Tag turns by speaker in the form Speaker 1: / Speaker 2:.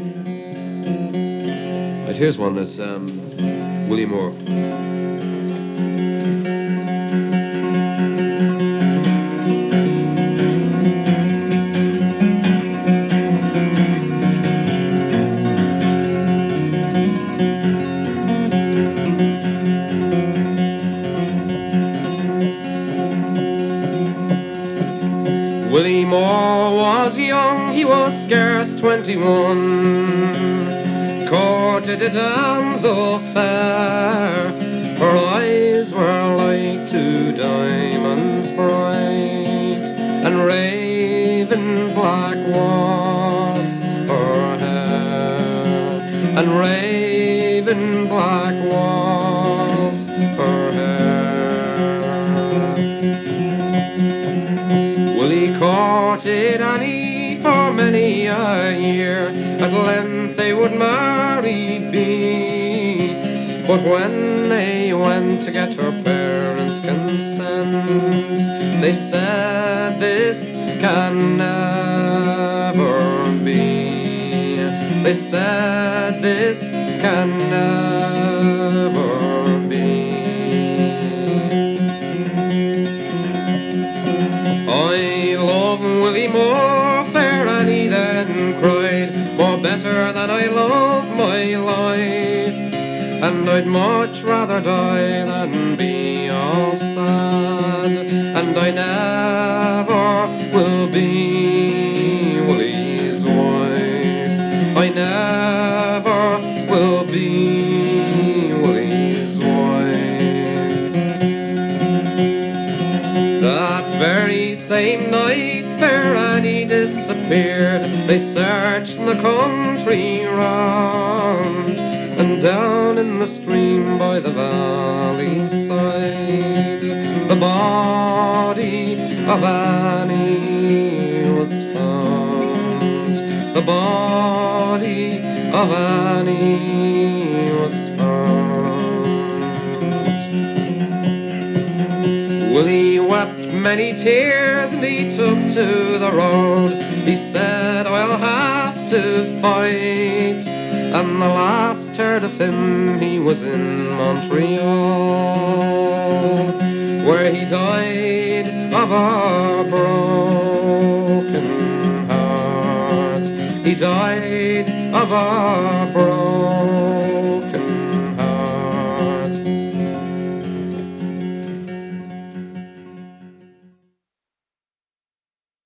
Speaker 1: Right, here's one that's Willie Moore. Willie Moore was young, he was scarce 21, courted a damsel fair, her eyes were like two diamonds bright, and raven black was her hair, and raven black was her hair. Willie courted Annie for many a year, at length they would married be. But when they went to get her parents' consent, they said this can never be. They said this can never be. I love Willie Moore, fair Annie then cried, more better than I love my life, and I'd much rather die than be all sad, and I never will be Willie's wife. I never will be Willie's wife. That very same night fair Annie disappeared. They searched the country round, and down in the stream by the valley side, the body of Annie was found. The body of Annie was found. Willie wept many tears and he took to the road. He said, I'll have to fight. And the last heard of him, he was in Montreal, where he died of a broken heart. He died of a broken